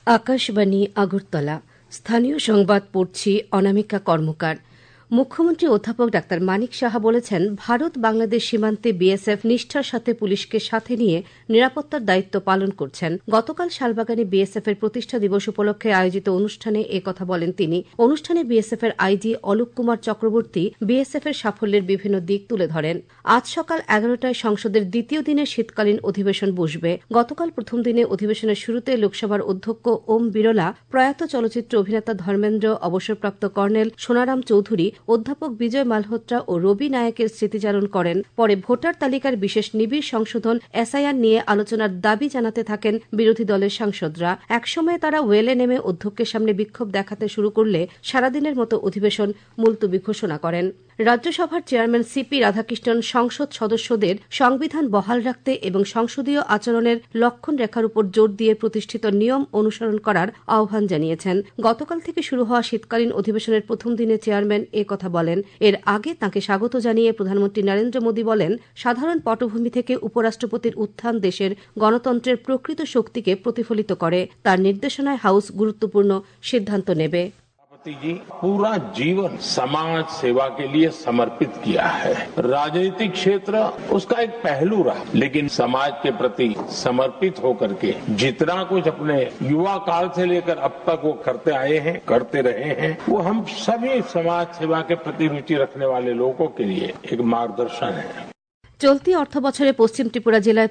আকাশবাণী আগরতলা। স্থানীয় সংবাদ পড়ছি অনামিকা কর্মকার। মুখ্যমন্ত্রী অধ্যাপক ডাক্তার মানিক সাহা বলেছেন, ভারত বাংলাদেশ সীমান্তে বিএসএফ নিষ্ঠার সাথে পুলিশকে সাথে নিয়ে নিরাপত্তার দায়িত্ব পালন করছেন। গতকাল শালবাগানে বিএসএফ এর প্রতিষ্ঠা দিবস উপলক্ষে আয়োজিত অনুষ্ঠানে একথা বলেন তিনি। অনুষ্ঠানে বিএসএফ এর আইজি অলোক কুমার চক্রবর্তী বিএসএফ এর সাফল্যের বিভিন্ন দিক তুলে ধরেন। আজ সকাল 11টায় সংসদের দ্বিতীয় দিনের শীতকালীন অধিবেশন বসবে। গতকাল প্রথম দিনে অধিবেশনের শুরুতে লোকসভার অধ্যক্ষ ওম বিরলা, প্রয়াত চলচ্চিত্র অভিনেতা ধর্মেন্দ্র, অবসরপ্রাপ্ত কর্নেল সোনারাম চৌধুরী, অধ্যাপক বিজয় মালহোত্রা ও রবি নায়েকের স্মৃতিচারণ করেন। পরে ভোটার তালিকার বিশেষ নিবিড় সংশোধন এসআইআর নিয়ে আলোচনার দাবি জানাতে থাকেন বিরোধী দলের সাংসদরা। একসময় তারা ওয়েলে নেমে অধ্যক্ষের সামনে বিক্ষোভ দেখাতে শুরু করলে সারাদিনের মতো অধিবেশন মুলতবি ঘোষণা করেন। রাজ্যসভার চেয়ারম্যান সিপি রাধাকৃষ্ণন সংসদ সদস্যদের সংবিধান বহাল রাখতে এবং সংসদীয় আচরণের লক্ষণ রেখার উপর জোর দিয়ে প্রতিষ্ঠিত নিয়ম অনুসরণ করার আহ্বান জানিয়েছেন। গতকাল থেকে শুরু হওয়া শীতকালীন অধিবেশনের প্রথম দিনে চেয়ারম্যান কথা বলেন। এর আগে তাঁকে স্বাগত জানিয়ে প্রধানমন্ত্রী নরেন্দ্র মোদী বলেন, সাধারণ পটভূমি থেকে উপরাষ্ট্রপতির উত্থান দেশের গণতন্ত্রের প্রকৃত শক্তিকে প্রতিফলিত করে। তার নির্দেশনায় হাউস গুরুত্বপূর্ণ সিদ্ধান্ত নেবে। जी पूरा जीवन समाज सेवा के लिए समर्पित किया है। राजनीतिक क्षेत्र उसका एक पहलू रहा, लेकिन समाज के प्रति समर्पित होकर के जितना कुछ अपने युवा काल से लेकर अब तक वो करते आए हैं, करते रहे हैं, वो हम सभी समाज सेवा के प्रति रुचि रखने वाले लोगों के लिए एक मार्गदर्शन है। চলতি অর্থ বছরে পশ্চিম ত্রিপুরা জেলায়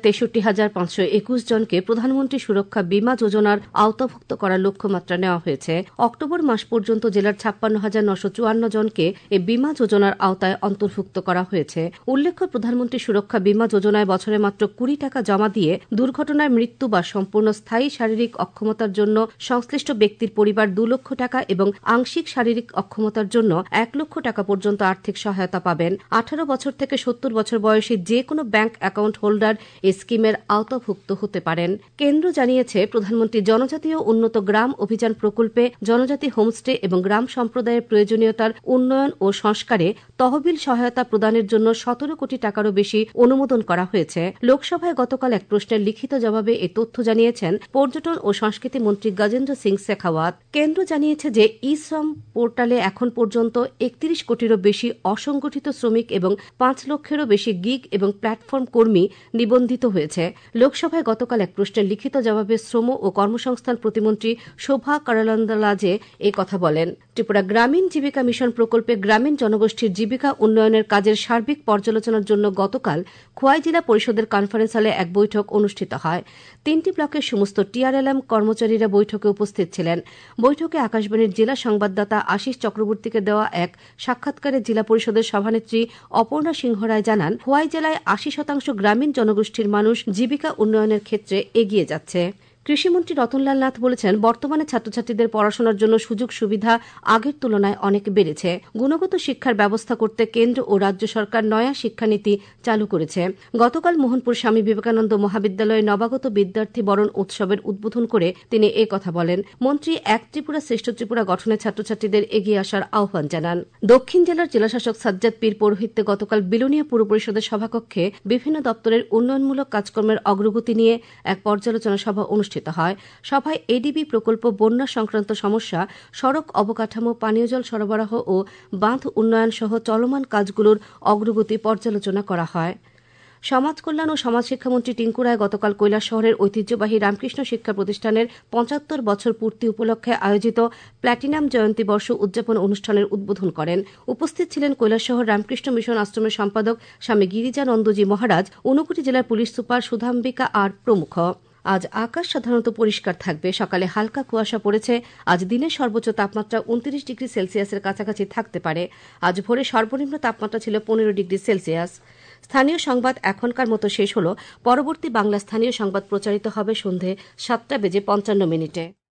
63,521 জনকে প্রধানমন্ত্রী সুরক্ষা বীমা যোজনার আওতাভুক্ত করার লক্ষ্যমাত্রা নেওয়া হয়েছে। অক্টোবর মাস পর্যন্ত জেলার 56,954 জনকে এই বীমা যোজনার আওতায় অন্তর্ভুক্ত করা হয়েছে। উল্লেখ্য, প্রধানমন্ত্রী সুরক্ষা বীমা যোজনায় বছরে মাত্র 20 টাকা জমা দিয়ে দুর্ঘটনায় মৃত্যু বা সম্পূর্ণ স্থায়ী শারীরিক অক্ষমতার জন্য সংশ্লিষ্ট ব্যক্তির পরিবার 2 লক্ষ টাকা এবং আংশিক শারীরিক অক্ষমতার জন্য 1 লক্ষ টাকা পর্যন্ত আর্থিক সহায়তা পাবেন। 18 বছর থেকে 70 বছর বয়সী যে কোনো ব্যাংক অ্যাকাউন্ট হোল্ডার এই স্কিমের আওতাভুক্ত হতে পারেন। কেন্দ্র জানিয়েছে, প্রধানমন্ত্রী জনজাতীয় উন্নত গ্রাম অভিযান প্রকল্পে জনজাতি হোমস্টে এবং গ্রাম সম্প্রদায়ের প্রয়োজনীয়তার উন্নয়ন ও সংস্কারে তহবিল সহায়তা প্রদানের জন্য 17 কোটি টাকারও বেশি অনুমোদন করা হয়েছে। লোকসভায় গতকাল এক প্রশ্নের লিখিত জবাবে এ তথ্য জানিয়েছেন পর্যটন ও সংস্কৃতি মন্ত্রী গজেন্দ্র সিং শেখাওয়াত। কেন্দ্র জানিয়েছে যে ই-শ্রম পোর্টালে এখন পর্যন্ত 31 কোটিরও বেশি অসংগঠিত শ্রমিক এবং 5 লক্ষেরও বেশি গিগ এবং প্ল্যাটফর্ম কর্মী নিবন্ধিত হয়েছে। লোকসভায় গতকাল এক প্রশ্নের লিখিত জবাবে শ্রম ও কর্মসংস্থান প্রতিমন্ত্রী শোভা কারালান্দালাজে এই কথা বলেন। ত্রিপুরা গ্রামীণ জীবিকা মিশন প্রকল্পে গ্রামীণ জনগোষ্ঠীর জীবিকা উন্নয়নের কাজের সার্বিক পর্যালোচনার জন্য গতকাল খোয়াই জেলা পরিষদের কনফারেন্স হলে এক বৈঠক অনুষ্ঠিত হয়। 3টি ব্লকের সমস্ত টিআরএলএম কর্মচারীরা বৈঠকে উপস্থিত ছিলেন। বৈঠকে আকাশবাণীর জেলা সংবাদদাতা আশিস চক্রবর্তীকে দেওয়া এক সাক্ষাৎকারে জেলা পরিষদের সভানেত্রী অপর্ণা সিংহ রায় জানান, খোয়াই জেলায় 80% গ্রামীণ জনগোষ্ঠীর মানুষ জীবিকা উন্নয়নের ক্ষেত্রে এগিয়ে যাচ্ছে। কৃষিমন্ত্রী রতনলাল নাথ বলেছেন, বর্তমানে ছাত্রছাত্রীদের পড়াশোনার জন্য সুযোগ সুবিধা আগের তুলনায় অনেক বেড়েছে। গুণগত শিক্ষার ব্যবস্থা করতে কেন্দ্র ও রাজ্য সরকার নয়া শিক্ষানীতি চালু করেছে। গতকাল মোহনপুর স্বামী বিবেকানন্দ মহাবিদ্যালয়ে নবাগত বিদ্যার্থী বরণ উৎসবের উদ্বোধন করে তিনি এ কথা বলেন। মন্ত্রী এক ত্রিপুরা শ্রেষ্ঠ ত্রিপুরা গঠনে ছাত্রছাত্রীদের এগিয়ে আসার আহ্বান জানান। দক্ষিণ জেলার জেলাশাসক সাজ্জাদ পীর পৌরোহিত্যে গতকাল বিলোনিয়া পুর পরিষদের সভাকক্ষে বিভিন্ন দপ্তরের উন্নয়নমূলক কাজকর্মের অগ্রগতি নিয়ে এক পর্যালোচনা সভা অনুষ্ঠিত হয়। সভায় এডিবি প্রকল্প, বন্যা সংক্রান্ত সমস্যা, সড়ক অবকাঠামো, পানীয় জল সরবরাহ ও বাঁধ উন্নয়ন সহ চলমান কাজগুলোর অগ্রগতি পর্যালোচনা করা হয়। সমাজ কল্যাণ ও সমাজ শিক্ষামন্ত্রী টিঙ্কু রায় গতকাল কৈলাসহরের ঐতিহ্যবাহী রামকৃষ্ণ শিক্ষা প্রতিষ্ঠানের 75 বছর পূর্তি উপলক্ষে আয়োজিত প্ল্যাটিনাম জয়ন্তী বর্ষ উদযাপন অনুষ্ঠানের উদ্বোধন করেন। উপস্থিত ছিলেন কৈলাসহর রামকৃষ্ণ মিশন আশ্রমের সম্পাদক স্বামী গিরিজানন্দজি মহারাজ, ঊনকোটি জেলার পুলিশ সুপার সুধাম্বিকা আর প্রমুখ। আজ আকাশ সাধারণত পরিষ্কার থাকবে। সকালে হালকা কুয়াশা পড়েছে। আজ দিনের সর্বোচ্চ তাপমাত্রা 29 ডিগ্রি সেলসিয়াসের কাছাকাছি থাকতে পারে। আজ ভোরে সর্বনিম্ন তাপমাত্রা ছিল 15 ডিগ্রি সেলসিয়াস। স্থানীয় সংবাদ এখনকার মতো শেষ হল। পরবর্তী বাংলা স্থানীয় সংবাদ প্রচারিত হবে সন্ধে 7:55